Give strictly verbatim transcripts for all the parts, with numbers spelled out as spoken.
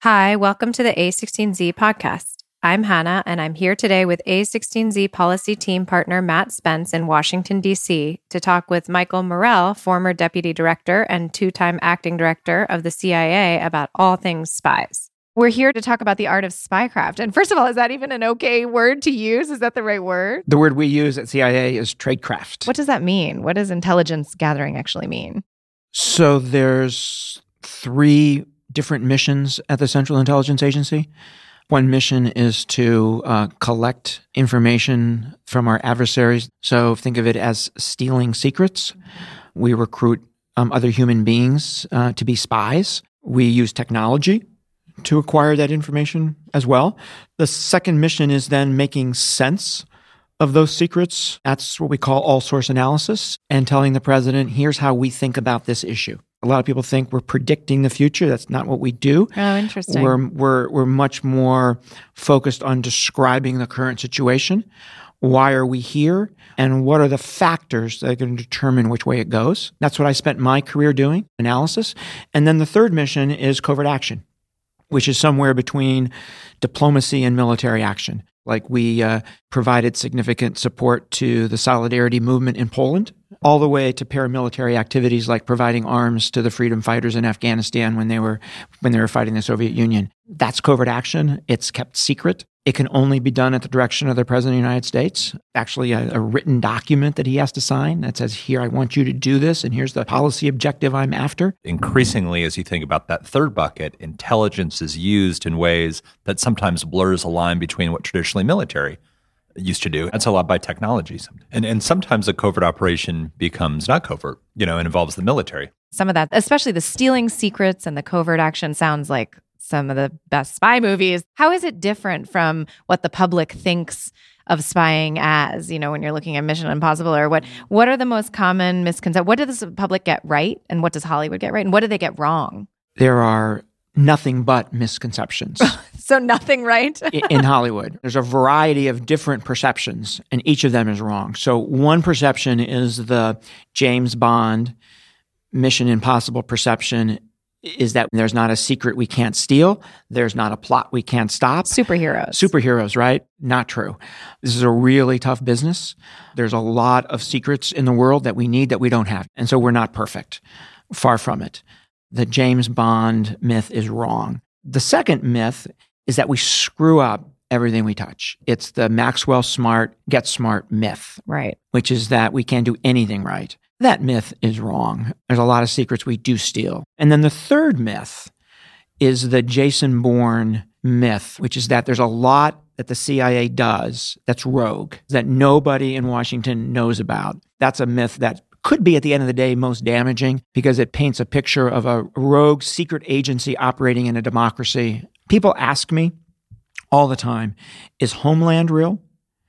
Hi, welcome to the A sixteen Z podcast. I'm Hannah, and I'm here today with A sixteen Z policy team partner Matt Spence in Washington, D C, to talk with Michael Morell, former deputy director and two-time acting director of the C I A, about all things spies. We're here to talk about the art of spycraft. And first of all, is that even an okay word to use? Is that the right word? The word we use at C I A is tradecraft. What does that mean? What does intelligence gathering actually mean? So there's three different missions at the Central Intelligence Agency. One mission is to uh, collect information from our adversaries. So think of it as stealing secrets. We recruit um, other human beings uh, to be spies. We use technology to acquire that information as well. The second mission is then making sense of those secrets. That's what we call all-source analysis, and telling the president, here's how we think about this issue. A lot of people think we're predicting the future. That's not what we do. Oh, interesting. We're we're we're much more focused on describing the current situation. Why are we here? And what are the factors that are going to determine which way it goes? That's what I spent my career doing, analysis. And then the third mission is covert action, which is somewhere between diplomacy and military action. Like we uh, provided significant support to the Solidarity movement in Poland, all the way to paramilitary activities like providing arms to the freedom fighters in Afghanistan when they were when they were fighting the Soviet Union. That's covert action. It's kept secret. It can only be done at the direction of the President of the United States. Actually, a, a written document that he has to sign that says, here, I want you to do this, and here's the policy objective I'm after. Increasingly, as you think about that third bucket, intelligence is used in ways that sometimes blurs a line between what traditionally military used to do. That's a lot by technology. And and sometimes a covert operation becomes not covert, you know, and involves the military. Some of that, especially the stealing secrets and the covert action, sounds like some of the best spy movies. How is it different from what the public thinks of spying as, you know, when you're looking at Mission Impossible, or what, what are the most common misconceptions? What does the public get right? And what does Hollywood get right? And what do they get wrong? There are nothing but misconceptions. So nothing right? In Hollywood. There's a variety of different perceptions, and each of them is wrong. So one perception is the James Bond Mission Impossible perception is that there's not a secret we can't steal. There's not a plot we can't stop. Superheroes. Superheroes, right? Not true. This is a really tough business. There's a lot of secrets in the world that we need that we don't have. And so we're not perfect. Far from it. The James Bond myth is wrong. The second myth is that we screw up everything we touch. It's the Maxwell Smart, Get Smart myth. Right. Which is that we can't do anything right. That myth is wrong. There's a lot of secrets we do steal. And then the third myth is the Jason Bourne myth, which is that there's a lot that the C I A does that's rogue, that nobody in Washington knows about. That's a myth that could be, at the end of the day, most damaging because it paints a picture of a rogue secret agency operating in a democracy. People ask me all the time, is Homeland real?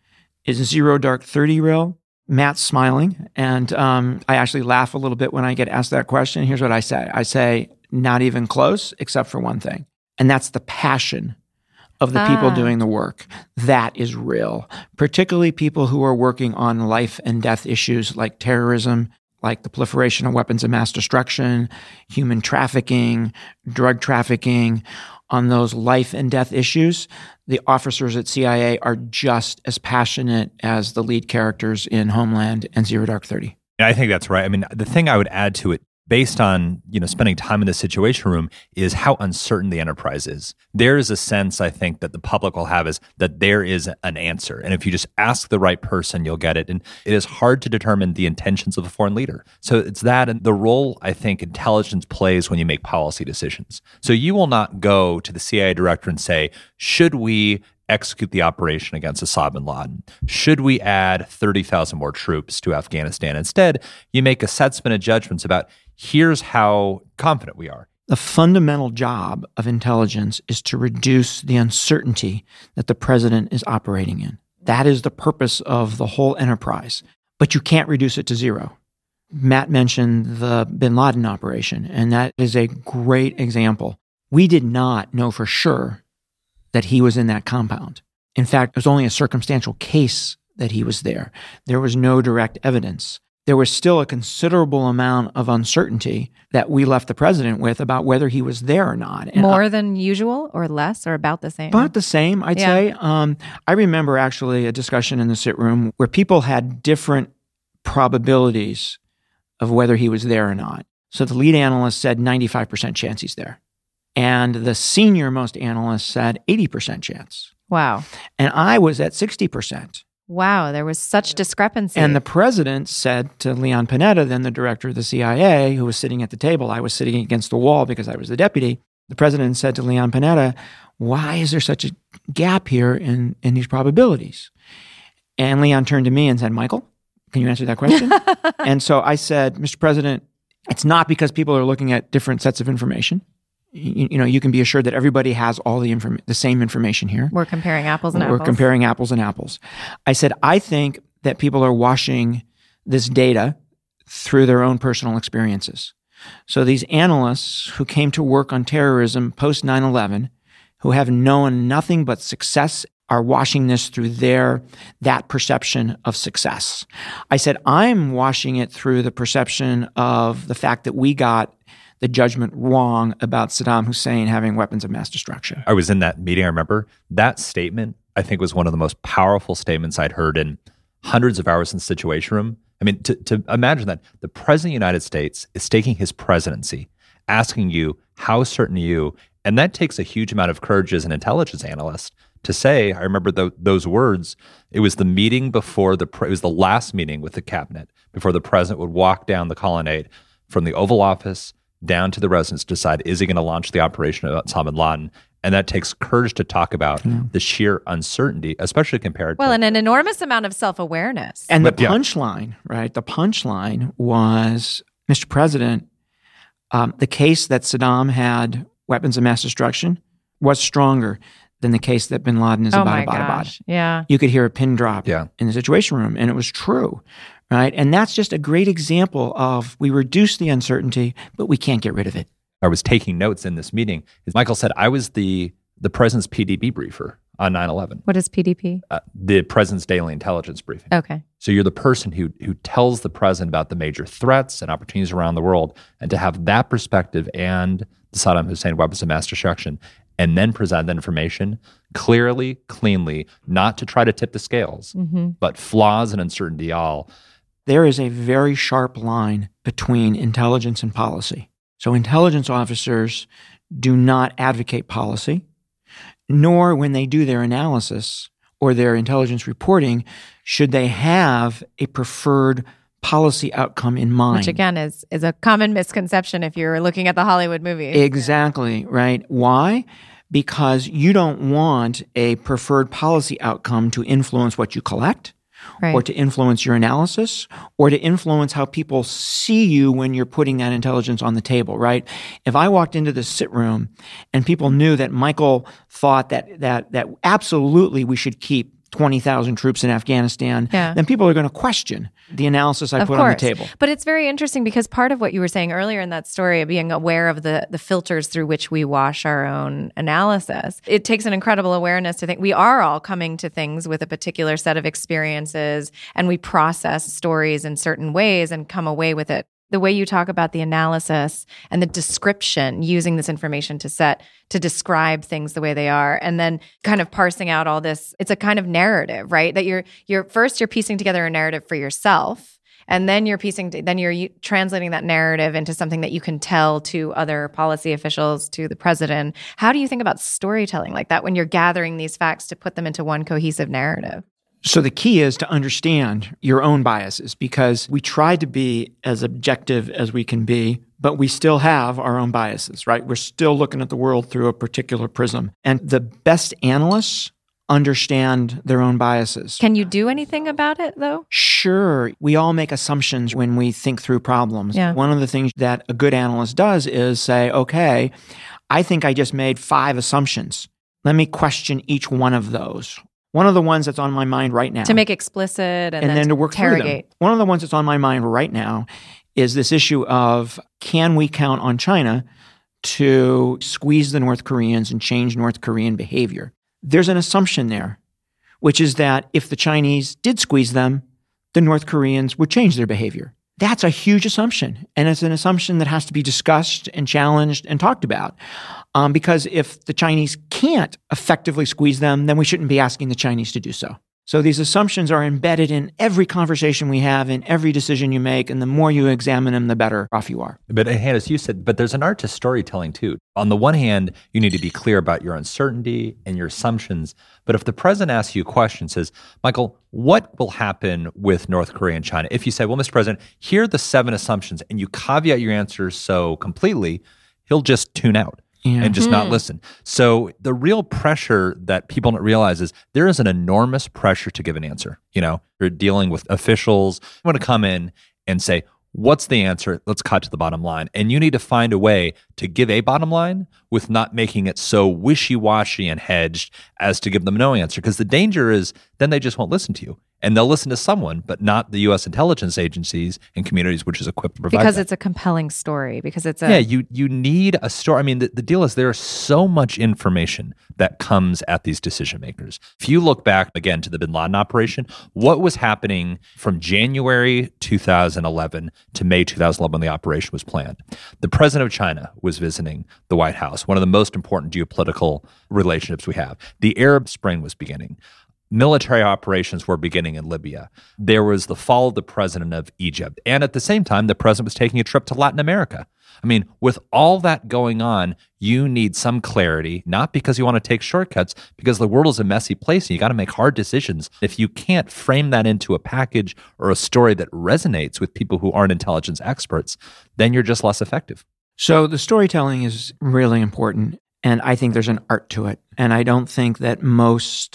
Is Zero Dark Thirty real? Matt's smiling, and um, I actually laugh a little bit when I get asked that question. Here's what I say. I say, not even close, except for one thing, and that's the passion of the ah. people doing the work. That is real, particularly people who are working on life and death issues like terrorism, like the proliferation of weapons of mass destruction, human trafficking, drug trafficking. On those life and death issues, the officers at C I A are just as passionate as the lead characters in Homeland and Zero Dark Thirty. I think that's right. I mean, the thing I would add to it, based on, you know, spending time in the Situation Room, is how uncertain the enterprise is. There is a sense, I think, that the public will have is that there is an answer. And if you just ask the right person, you'll get it. And it is hard to determine the intentions of a foreign leader. So it's that and the role, I think, intelligence plays when you make policy decisions. So you will not go to the C I A director and say, should we execute the operation against Osama bin Laden? Should we add thirty thousand more troops to Afghanistan? Instead, you make assessment and judgments about here's how confident we are. The fundamental job of intelligence is to reduce the uncertainty that the president is operating in. That is the purpose of the whole enterprise. But you can't reduce it to zero. Matt mentioned the bin Laden operation, and that is a great example. We did not know for sure that he was in that compound. In fact, it was only a circumstantial case that he was there. There was no direct evidence. there was still a considerable amount of uncertainty that we left the president with about whether he was there or not. And More I, than usual or less or about the same? About the same, I'd Yeah. say. Um, I remember actually a discussion in the sit room where people had different probabilities of whether he was there or not. So the lead analyst said ninety-five percent chance he's there. And the senior most analyst said eighty percent chance. Wow. And I was at sixty percent. Wow, there was such discrepancy. And the president said to Leon Panetta, then the director of the C I A, who was sitting at the table, I was sitting against the wall because I was the deputy. The president said to Leon Panetta, why is there such a gap here in, in these probabilities? And Leon turned to me and said, Michael, can you answer that question? And so I said, Mister President, it's not because people are looking at different sets of information. You, you know, you can be assured that everybody has all the inform- the same information here. We're comparing apples and We're apples. comparing apples and apples. I said, I think that people are washing this data through their own personal experiences. So these analysts who came to work on terrorism post nine eleven, who have known nothing but success, are washing this through their, that perception of success. I said, I'm washing it through the perception of the fact that we got the judgment wrong about Saddam Hussein having weapons of mass destruction. I was in that meeting. I remember that statement, I think, was one of the most powerful statements I'd heard in hundreds of hours in the Situation Room. I mean, to, to imagine that the president of the United States is taking his presidency, asking you, how certain are you? And that takes a huge amount of courage as an intelligence analyst to say, I remember the, those words. It was the meeting before the, it was the last meeting with the cabinet before the president would walk down the colonnade from the Oval Office down to the residence to decide, is he going to launch the operation of Osama bin Laden? And that takes courage to talk about yeah. the sheer uncertainty, especially compared well, to... Well, and an enormous amount of self-awareness. And but, the punchline, yeah. right? The punchline was, Mister President, um, the case that Saddam had weapons of mass destruction was stronger than the case that bin Laden is oh about, my about, gosh. about. Yeah. You could hear a pin drop yeah. in the Situation Room, and it was true. Right. And that's just a great example of we reduce the uncertainty, but we can't get rid of it. I was taking notes in this meeting. Michael said, I was the the president's P D P briefer on nine eleven. What is P D P? Uh, the president's daily intelligence briefing. Okay. So you're the person who who tells the president about the major threats and opportunities around the world, and to have that perspective and the Saddam Hussein weapons of mass destruction, and then present that information clearly, cleanly, not to try to tip the scales, mm-hmm. but flaws and uncertainty all. There is a very sharp line between intelligence and policy. So intelligence officers do not advocate policy, nor when they do their analysis or their intelligence reporting, should they have a preferred policy outcome in mind. Which again is is a common misconception if you're looking at the Hollywood movies. Exactly, right? Why? Because you don't want a preferred policy outcome to influence what you collect, right. or to influence your analysis, or to influence how people see you when you're putting that intelligence on the table, right? If I walked into the sit room and people knew that Michael thought that that that absolutely we should keep twenty thousand troops in Afghanistan, yeah. then people are going to question the analysis I of put course. on the table. But it's very interesting because part of what you were saying earlier in that story, being aware of the the filters through which we wash our own analysis, it takes an incredible awareness to think we are all coming to things with a particular set of experiences, and we process stories in certain ways and come away with it. The way you talk about the analysis and the description, using this information to set, to describe things the way they are, and then kind of parsing out all this, it's a kind of narrative, right? That you're, you're first you're piecing together a narrative for yourself, and then you're piecing, then you're translating that narrative into something that you can tell to other policy officials, to the president. How do you think about storytelling like that when you're gathering these facts to put them into one cohesive narrative? So the key is to understand your own biases, because we try to be as objective as we can be, but we still have our own biases, right? We're still looking at the world through a particular prism. And the best analysts understand their own biases. Can you do anything about it, though? Sure. We all make assumptions when we think through problems. Yeah. One of the things that a good analyst does is say, okay, I think I just made five assumptions. Let me question each one of those. One of the ones that's on my mind right now. To make explicit and, and then, then to to work interrogate. through them. One of the ones that's on my mind right now is this issue of, can we count on China to squeeze the North Koreans and change North Korean behavior? There's an assumption there, which is that if the Chinese did squeeze them, the North Koreans would change their behavior. That's a huge assumption. And it's an assumption that has to be discussed and challenged and talked about. Um, because if the Chinese can't effectively squeeze them, then we shouldn't be asking the Chinese to do so. So these assumptions are embedded in every conversation we have, in every decision you make, and the more you examine them, the better off you are. But Hannah, as you said, but there's an art to storytelling too. On the one hand, you need to be clear about your uncertainty and your assumptions. But if the president asks you a question, says, Michael, what will happen with North Korea and China? If you say, well, Mister President, here are the seven assumptions, and you caveat your answers so completely, he'll just tune out. Yeah. And just mm-hmm. not listen. So the real pressure that people don't realize is there is an enormous pressure to give an answer. You know, you're dealing with officials who want to come in and say, what's the answer? Let's cut to the bottom line. And you need to find a way to give a bottom line with not making it so wishy-washy and hedged as to give them no answer. Because the danger is then they just won't listen to you. And they'll listen to someone, but not the U S intelligence agencies and communities which is equipped to provide Because that. It's a compelling story. Because it's a... Yeah, you you need a story. I mean, the, the deal is there is so much information that comes at these decision makers. If you look back, again, to the Bin Laden operation, what was happening from January two thousand eleven to May two thousand eleven when the operation was planned? The president of China was visiting the White House, one of the most important geopolitical relationships we have. The Arab Spring was beginning. Military operations were beginning in Libya. There was the fall of the president of Egypt. And at the same time, the president was taking a trip to Latin America. I mean, with all that going on, you need some clarity, not because you want to take shortcuts, because the world is a messy place and you got to make hard decisions. If you can't frame that into a package or a story that resonates with people who aren't intelligence experts, then you're just less effective. So the storytelling is really important. And I think there's an art to it. And I don't think that most...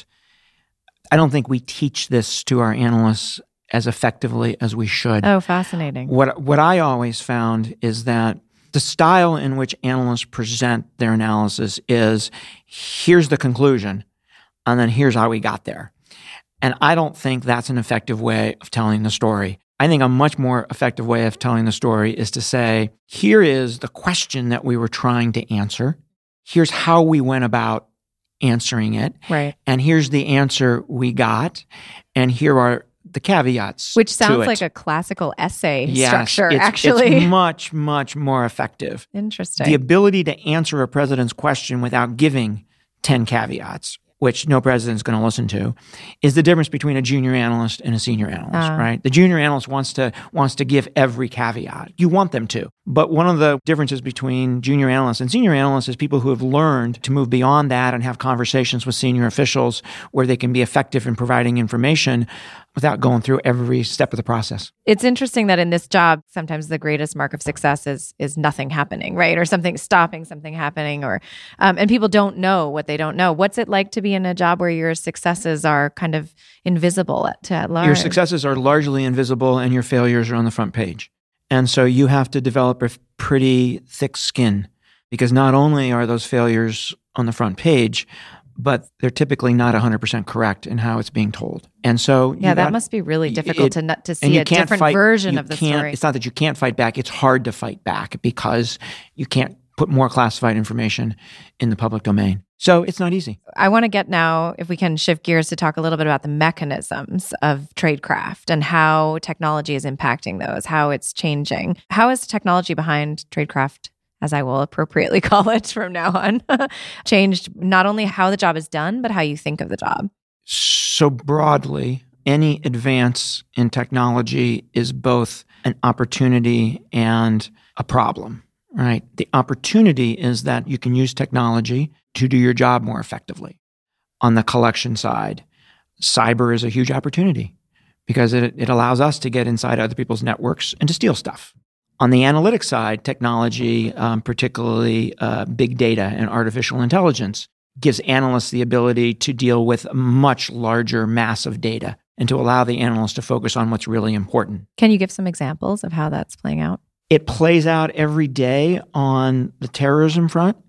I don't think we teach this to our analysts as effectively as we should. Oh, fascinating. What what I always found is that the style in which analysts present their analysis is, here's the conclusion, and then here's how we got there. And I don't think that's an effective way of telling the story. I think a much more effective way of telling the story is to say, here is the question that we were trying to answer. Here's how we went about answering it. Right. And here's the answer we got. And here are the caveats. Which sounds like a classical essay yes, structure, it's, actually. It's much, much more effective. Interesting. The ability to answer a president's question without giving ten caveats, which no president's going to listen to, is the difference between a junior analyst and a senior analyst, uh. right? The junior analyst wants to wants to give every caveat. You want them to. But one of the differences between junior analysts and senior analysts is people who have learned to move beyond that and have conversations with senior officials where they can be effective in providing information without going through every step of the process. It's interesting that in this job, sometimes the greatest mark of success is is nothing happening, right? Or something stopping something happening, or um, and people don't know what they don't know. What's it like to be in a job where your successes are kind of invisible at, to at large? Your successes are largely invisible and your failures are on the front page. And so you have to develop a pretty thick skin, because not only are those failures on the front page, but they're typically not one hundred percent correct in how it's being told. And so yeah, that got, must be really difficult it, to to see a different fight, version of the story. It's not that you can't fight back. It's hard to fight back because you can't put more classified information in the public domain. So it's not easy. I want to get now, if we can shift gears to talk a little bit about the mechanisms of tradecraft and how technology is impacting those, how it's changing. How is technology behind tradecraft, as I will appropriately call it from now on, changed not only how the job is done, but how you think of the job? So broadly, any advance in technology is both an opportunity and a problem, right? The opportunity is that you can use technology to do your job more effectively. On the collection side, cyber is a huge opportunity because it, it allows us to get inside other people's networks and to steal stuff. On the analytics side, technology, um, particularly uh, big data and artificial intelligence, gives analysts the ability to deal with a much larger mass of data and to allow the analyst to focus on what's really important. Can you give some examples of how that's playing out? It plays out every day on the terrorism front,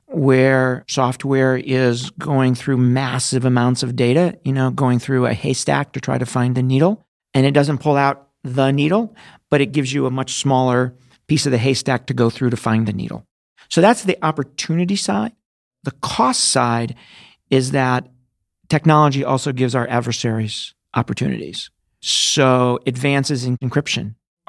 where software is going through massive amounts of data, you know, going through a haystack to try to find the needle. And it doesn't pull out the needle, but it gives you a much smaller piece of the haystack to go through to find the needle. So that's the opportunity side. The cost side is that technology also gives our adversaries opportunities. So advances in encryption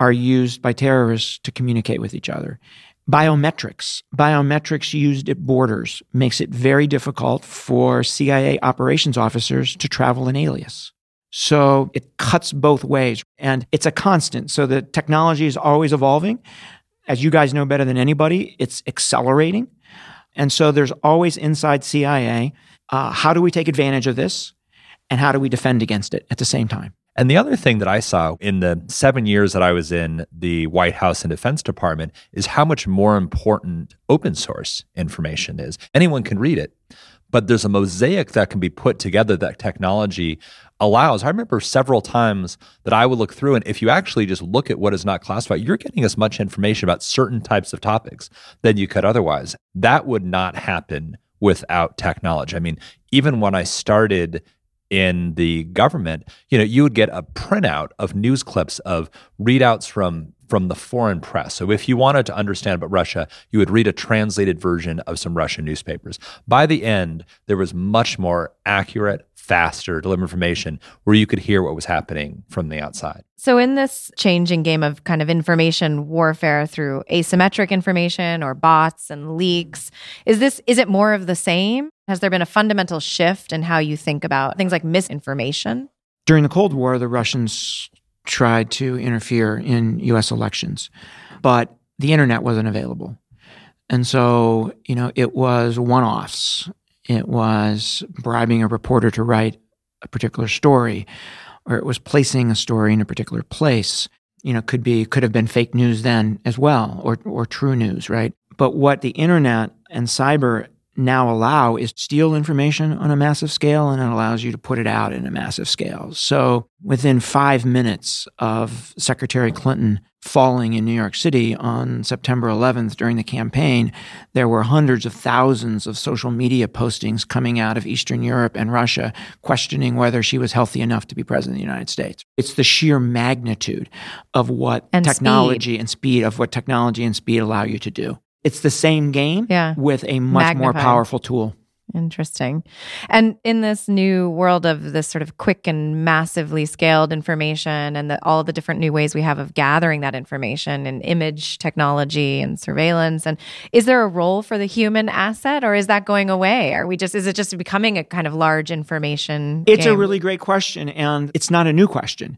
are used by terrorists to communicate with each other. Biometrics. Biometrics used at borders makes it very difficult for C I A operations officers to travel in alias. So it cuts both ways, and it's a constant. So the technology is always evolving. As you guys know better than anybody, it's accelerating. And so there's always inside C I A, uh, how do we take advantage of this, and how do we defend against it at the same time? And the other thing that I saw in the seven years that I was in the White House and Defense Department is how much more important open source information is. Anyone can read it, but there's a mosaic that can be put together that technology allows. I remember several times that I would look through, and if you actually just look at what is not classified, you're getting as much information about certain types of topics than you could otherwise. That would not happen without technology. I mean, even when I started in the government, you know, you would get a printout of news clips of readouts from from the foreign press. So if you wanted to understand about Russia, you would read a translated version of some Russian newspapers. By the end, there was much more accurate, faster delivered information where you could hear what was happening from the outside. So in this changing game of kind of information warfare through asymmetric information or bots and leaks, is this is it more of the same? Has there been a fundamental shift in how you think about things like misinformation? During the Cold War, the Russians tried to interfere in U S elections, but the internet wasn't available. And so, you know, it was one-offs. It was bribing a reporter to write a particular story, or it was placing a story in a particular place. You know, could be could have been fake news then as well, or or true news, right? But what the internet and cyber now allow is steal information on a massive scale, and it allows you to put it out in a massive scale. So within five minutes of Secretary Clinton falling in New York City on September eleventh during the campaign, there were hundreds of thousands of social media postings coming out of Eastern Europe and Russia questioning whether she was healthy enough to be president of the United States. It's the sheer magnitude of what and technology speed. and speed of what technology and speed allow you to do. It's the same game yeah. with a much Magnified. more powerful tool. Interesting. And in this new world of this sort of quick and massively scaled information and the, all the different new ways we have of gathering that information and image technology and surveillance, and is there a role for the human asset, or is that going away? Are we just is it just becoming a kind of large information It's game? a really great question, and it's not a new question.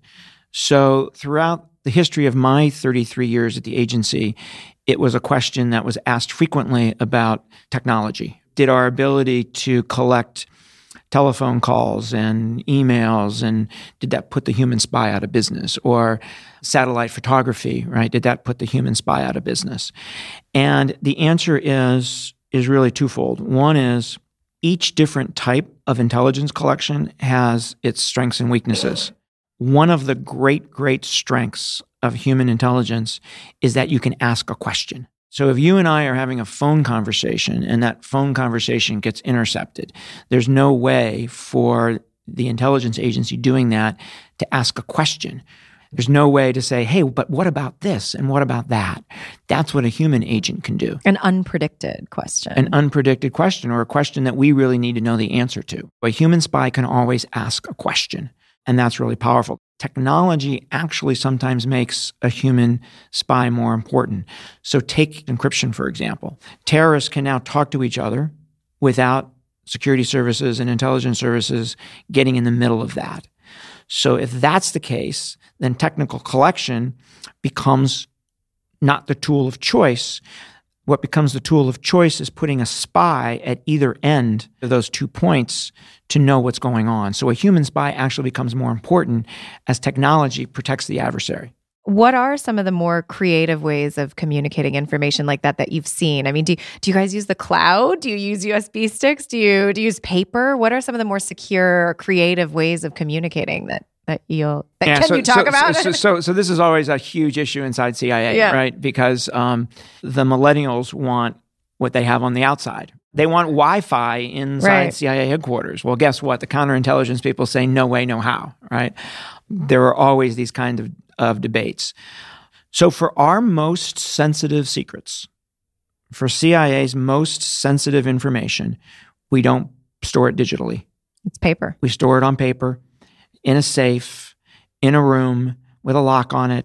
So throughout the history of my thirty-three years at the agency, it was a question that was asked frequently about technology. Did our ability to collect telephone calls and emails, and did that put the human spy out of business? Or satellite photography, right? Did that put the human spy out of business? And the answer is, is really twofold. One is each different type of intelligence collection has its strengths and weaknesses. One of the great, great strengths of human intelligence is that you can ask a question. So if you and I are having a phone conversation and that phone conversation gets intercepted, there's no way for the intelligence agency doing that to ask a question. There's no way to say, hey, but what about this and what about that? That's what a human agent can do. An unpredicted question. An unpredicted question, or a question that we really need to know the answer to. A human spy can always ask a question. And that's really powerful. Technology actually sometimes makes a human spy more important. So take encryption, for example. Terrorists can now talk to each other without security services and intelligence services getting in the middle of that. So if that's the case, then technical collection becomes not the tool of choice. What becomes the tool of choice is putting a spy at either end of those two points to know what's going on. So a human spy actually becomes more important as technology protects the adversary. What are some of the more creative ways of communicating information like that that you've seen? I mean, do, do you guys use the cloud? Do you use U S B sticks? Do you, do you use paper? What are some of the more secure or creative ways of communicating that that you'll that yeah, can so, you talk so, about? So, so, so this is always a huge issue inside C I A, yeah. right? Because um, the millennials want what they have on the outside. They want Wi-Fi inside right. C I A headquarters. Well, guess what? The counterintelligence people say, no way, no how, right? There are always these kinds of, of debates. So for our most sensitive secrets, for C I A's most sensitive information, we don't store it digitally. It's paper. We store it on paper, in a safe, in a room with a lock on it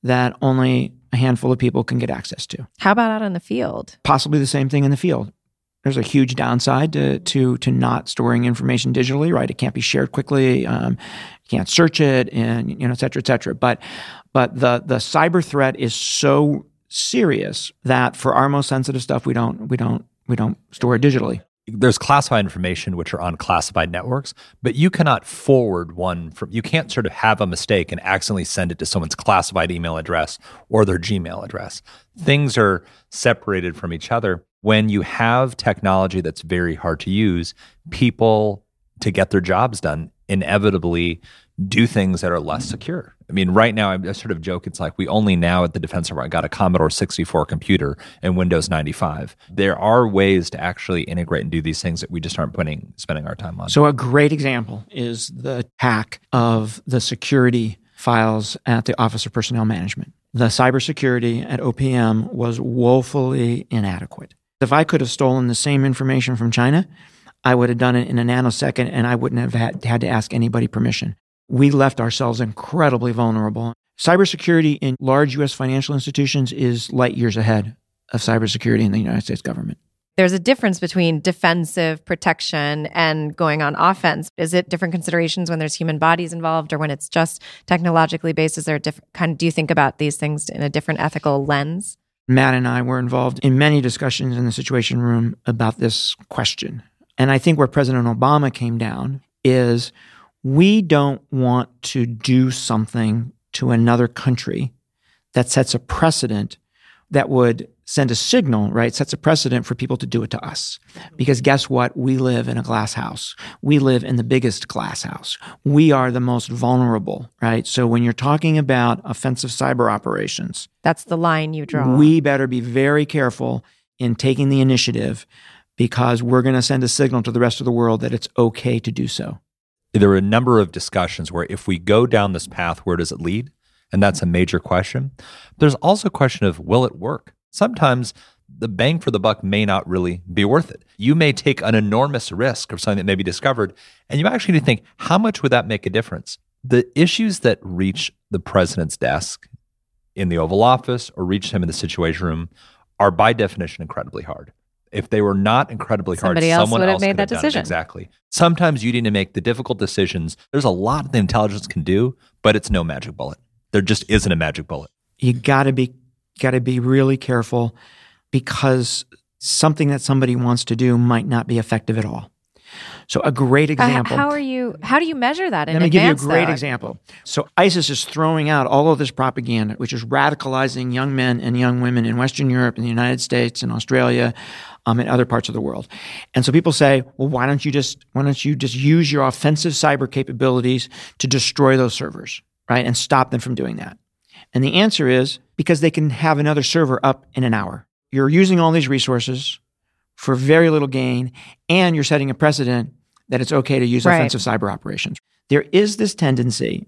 that only a handful of people can get access to. How about out in the field? Possibly the same thing in the field. There's a huge downside to to to not storing information digitally, right? It can't be shared quickly. Um, you can't search it, and you know, et cetera, et cetera. But but the the cyber threat is so serious that for our most sensitive stuff, we don't we don't we don't store it digitally. There's classified information which are on classified networks, but you cannot forward one from, you can't sort of have a mistake and accidentally send it to someone's classified email address or their Gmail address. Things are separated from each other. When you have technology that's very hard to use, people, to get their jobs done, inevitably do things that are less secure. I mean, right now, I sort of joke, it's like we only now at the Defense Department got a Commodore sixty-four computer and Windows ninety-five. There are ways to actually integrate and do these things that we just aren't putting, spending our time on. So a great example is the hack of the security files at the Office of Personnel Management. The cybersecurity at O P M was woefully inadequate. If I could have stolen the same information from China, I would have done it in a nanosecond and I wouldn't have had, had to ask anybody permission. We left ourselves incredibly vulnerable. Cybersecurity in large U S financial institutions is light years ahead of cybersecurity in the United States government. There's a difference between defensive protection and going on offense. Is it different considerations when there's human bodies involved or when it's just technologically based? Is there a different kind of, do you think about these things in a different ethical lens? Matt and I were involved in many discussions in the Situation Room about this question. And I think where President Obama came down is we don't want to do something to another country that sets a precedent that would send a signal, right? Sets a precedent for people to do it to us. Because guess what? We live in a glass house. We live in the biggest glass house. We are the most vulnerable, right? So when you're talking about offensive cyber operations, that's the line you draw. We better be very careful in taking the initiative because we're going to send a signal to the rest of the world that it's okay to do so. There were a number of discussions where if we go down this path, where does it lead? And that's a major question. There's also a question of, will it work? Sometimes the bang for the buck may not really be worth it. You may take an enormous risk of something that may be discovered, and you actually need to think, how much would that make a difference? The issues that reach the president's desk in the Oval Office or reach him in the Situation Room are by definition incredibly hard. If they were not incredibly Somebody hard, else someone would have else made could that have done it. decision. Exactly. Sometimes you need to make the difficult decisions. There's a lot that intelligence can do, but it's no magic bullet. There just isn't a magic bullet. You got to be got to be really careful because something that somebody wants to do might not be effective at all. So a great example. Uh, how are you? How do you measure that in Let me advance, give you a great though? example. So ISIS is throwing out all of this propaganda, which is radicalizing young men and young women in Western Europe, in the United States, and Australia, um, and other parts of the world. And so people say, well, why don't you just why don't you just use your offensive cyber capabilities to destroy those servers, right, and stop them from doing that? And the answer is because they can have another server up in an hour. You're using all these resources for very little gain, and you're setting a precedent that it's okay to use right. offensive cyber operations. There is this tendency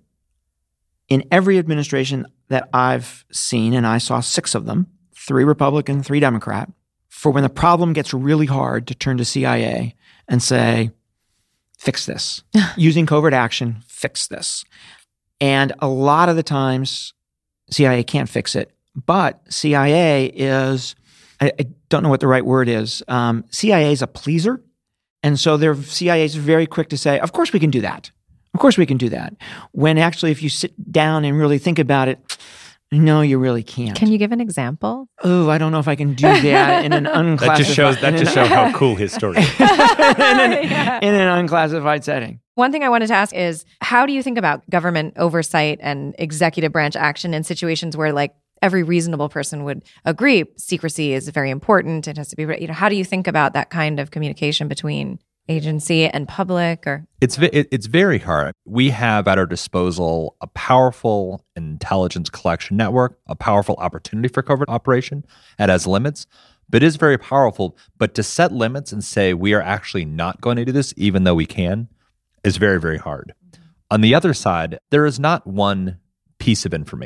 in every administration that I've seen, and I saw six of them, three Republican, three Democrat, for when the problem gets really hard to turn to C I A and say, fix this. Using covert action, fix this. And a lot of the times, C I A can't fix it, but C I A is... I, I don't know what the right word is. Um, C I A is a pleaser. And so their C I A is very quick to say, of course we can do that. Of course we can do that. When actually, if you sit down and really think about it, no, you really can't. Can you give an example? Oh, I don't know if I can do that in an unclassified... That just shows, that just shows how cool his story is. in, an, yeah. in an unclassified setting. One thing I wanted to ask is, how do you think about government oversight and executive branch action in situations where, like, every reasonable person would agree secrecy is very important. It has to be, you know, how do you think about that kind of communication between agency and public? Or It's it's very hard. We have at our disposal a powerful intelligence collection network, a powerful opportunity for covert operation. It has limits, but it is very powerful. But to set limits and say we are actually not going to do this, even though we can, is very, very hard. On the other side, there is not one piece of information.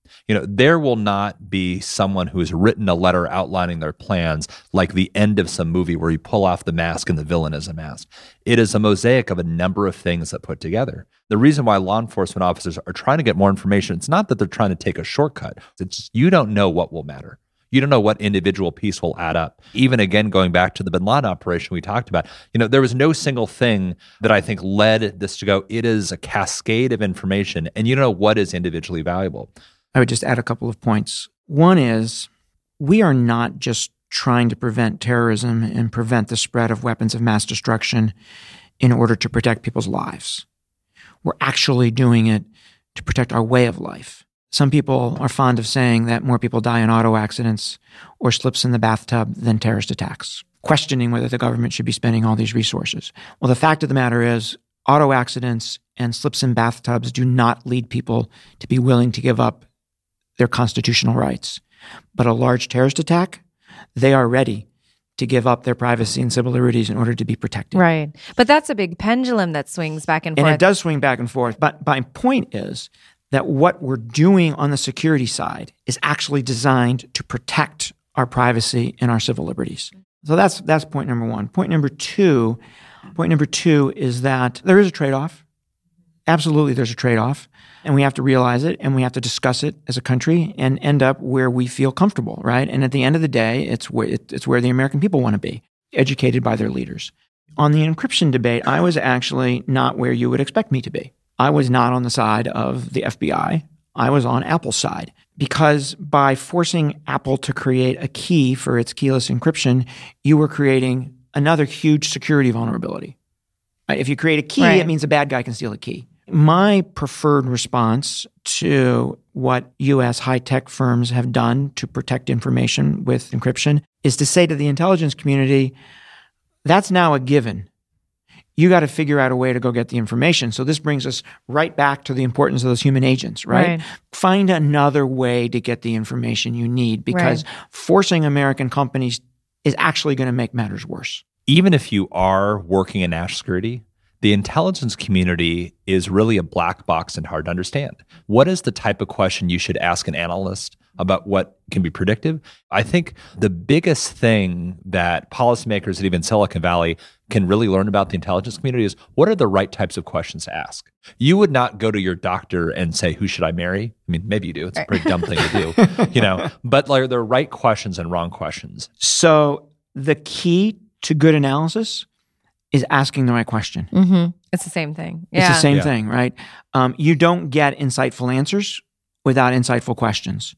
You know, there will not be someone who has written a letter outlining their plans like the end of some movie where you pull off the mask and the villain is a mask. It is a mosaic of a number of things that put together. The reason why law enforcement officers are trying to get more information, it's not that they're trying to take a shortcut. It's just, you don't know what will matter. You don't know what individual piece will add up. Even again, going back to the Bin Laden operation we talked about, you know, there was no single thing that I think led this to go, it is a cascade of information, and you don't know what is individually valuable. I would just add a couple of points. One is, we are not just trying to prevent terrorism and prevent the spread of weapons of mass destruction in order to protect people's lives. We're actually doing it to protect our way of life. Some people are fond of saying that more people die in auto accidents or slips in the bathtub than terrorist attacks, questioning whether the government should be spending all these resources. Well, the fact of the matter is, auto accidents and slips in bathtubs do not lead people to be willing to give up their constitutional rights. But a large terrorist attack, they are ready to give up their privacy and civil liberties in order to be protected. Right. But that's a big pendulum that swings back and forth. And it does swing back and forth. But my point is that what we're doing on the security side is actually designed to protect our privacy and our civil liberties. So that's that's point number one. Point number two, point number two is that there is a trade-off. Absolutely, there's a trade-off. And we have to realize it, and we have to discuss it as a country and end up where we feel comfortable, right? And at the end of the day, it's where, it, it's where the American people want to be, educated by their leaders. On the encryption debate, I was actually not where you would expect me to be. I was not on the side of the F B I. I was on Apple's side, because by forcing Apple to create a key for its keyless encryption, you were creating another huge security vulnerability. Right? If you create a key, right, it means a bad guy can steal a key. My preferred response to what U S high-tech firms have done to protect information with encryption is to say to the intelligence community, that's now a given. You got to figure out a way to go get the information. So this brings us right back to the importance of those human agents, right? right. Find another way to get the information you need, because right. forcing American companies is actually going to make matters worse. Even if you are working in national security, the intelligence community is really a black box and hard to understand. What is the type of question you should ask an analyst about what can be predictive? I think the biggest thing that policymakers at even Silicon Valley can really learn about the intelligence community is, what are the right types of questions to ask? You would not go to your doctor and say, who should I marry? I mean, maybe you do. It's a pretty dumb thing to do, you know, but like, there are right questions and wrong questions. So the key to good analysis is asking the right question. Mm-hmm. It's the same thing. Yeah. It's the same yeah. thing, right? Um, you don't get insightful answers without insightful questions.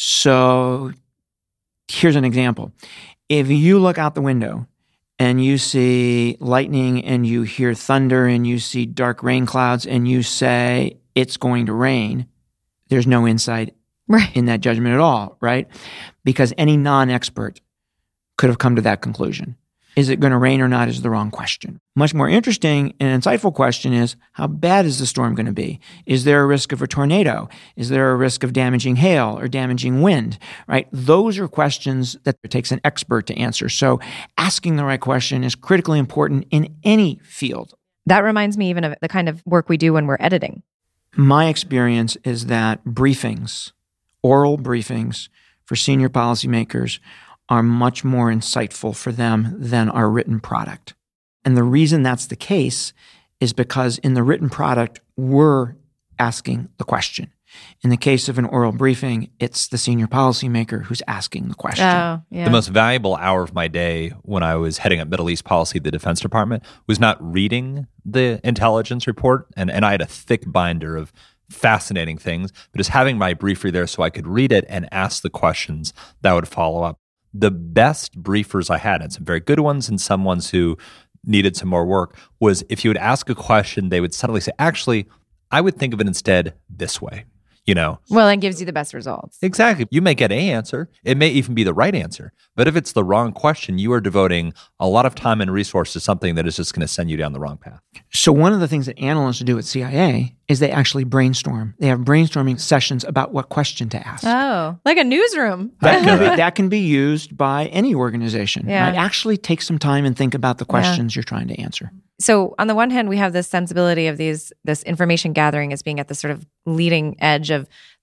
So here's an example. If you look out the window and you see lightning and you hear thunder and you see dark rain clouds and you say it's going to rain, there's no insight right. in that judgment at all, right? Because any non-expert could have come to that conclusion. Is it going to rain or not is the wrong question. Much more interesting and insightful question is, how bad is the storm going to be? Is there a risk of a tornado? Is there a risk of damaging hail or damaging wind, right? Those are questions that it takes an expert to answer. So asking the right question is critically important in any field. That reminds me even of the kind of work we do when we're editing. My experience is that briefings, oral briefings for senior policymakers are much more insightful for them than our written product. And the reason that's the case is because in the written product, we're asking the question. In the case of an oral briefing, it's the senior policymaker who's asking the question. Oh, yeah. The most valuable hour of my day when I was heading up Middle East policy at the Defense Department was not reading the intelligence report, and, and I had a thick binder of fascinating things, but just having my briefer there so I could read it and ask the questions that would follow up. The best briefers I had, and some very good ones and some ones who needed some more work, was if you would ask a question, they would suddenly say, actually, I would think of it instead this way. You know? Well, it gives you the best results. Exactly. You may get an answer. It may even be the right answer. But if it's the wrong question, you are devoting a lot of time and resource to something that is just going to send you down the wrong path. So one of the things that analysts do at C I A is they actually brainstorm. They have brainstorming sessions about what question to ask. Oh, like a newsroom. That can be, that can be used by any organization. Yeah. Right? Actually take some time and think about the questions yeah. you're trying to answer. So on the one hand, we have this sensibility of these this information gathering as being at the sort of leading edge of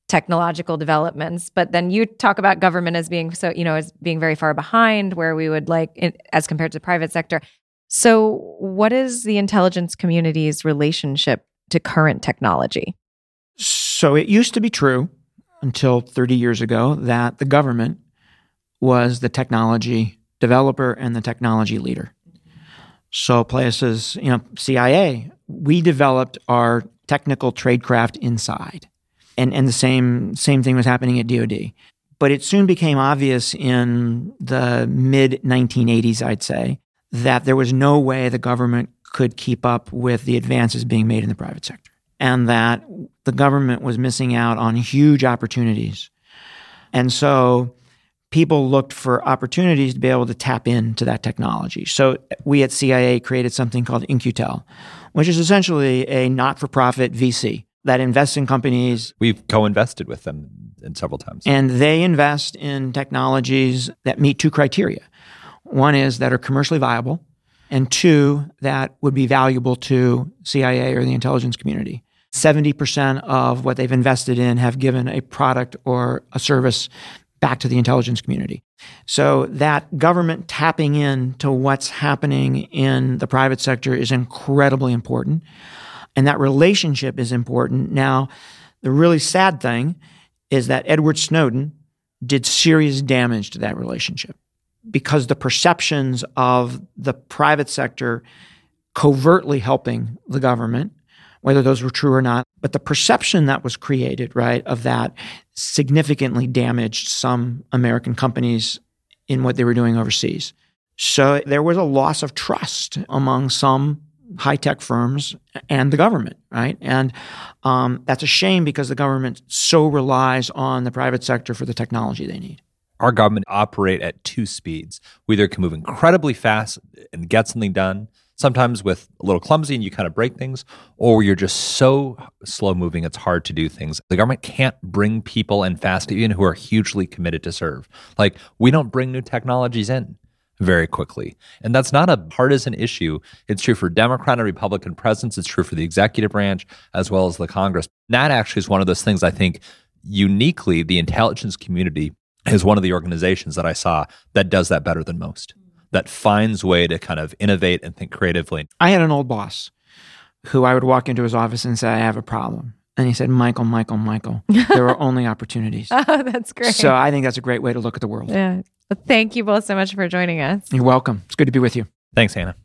technological developments. But then you talk about government as being so, you know, as being very far behind where we would like, in, as compared to the private sector. So what is the intelligence community's relationship to current technology? So it used to be true until thirty years ago that the government was the technology developer and the technology leader. So places, you know, C I A, we developed our technical tradecraft inside. And and the same same thing was happening at D O D. But it soon became obvious in the mid nineteen eighties, I'd say, that there was no way the government could keep up with the advances being made in the private sector, and that the government was missing out on huge opportunities. And so people looked for opportunities to be able to tap into that technology. So we at C I A created something called In-Q-Tel, which is essentially a not-for-profit V C that invests in companies. We've co-invested with them in several times. And they invest in technologies that meet two criteria. One is that are commercially viable, and two, that would be valuable to C I A or the intelligence community. seventy percent of what they've invested in have given a product or a service back to the intelligence community. So that government tapping into what's happening in the private sector is incredibly important. And that relationship is important. Now, the really sad thing is that Edward Snowden did serious damage to that relationship because the perceptions of the private sector covertly helping the government, whether those were true or not, but the perception that was created, right, of that significantly damaged some American companies in what they were doing overseas. So there was a loss of trust among some high-tech firms and the government, right? And um, that's a shame because the government so relies on the private sector for the technology they need. Our government operate at two speeds. We either can move incredibly fast and get something done, sometimes with a little clumsy and you kind of break things, or you're just so slow moving it's hard to do things. The government can't bring people in fast in who are hugely committed to serve. Like, we don't bring new technologies in very quickly. And that's not a partisan issue. It's true for Democrat and Republican presidents. It's true for the executive branch as well as the Congress. And that actually is one of those things I think uniquely the intelligence community is one of the organizations that I saw that does that better than most, that finds a way to kind of innovate and think creatively. I had an old boss who I would walk into his office and say, I have a problem. And he said, Michael, Michael, Michael, there are only opportunities. Oh, that's great. So I think that's a great way to look at the world. Yeah. Well, thank you both so much for joining us. You're welcome. It's good to be with you. Thanks, Hannah.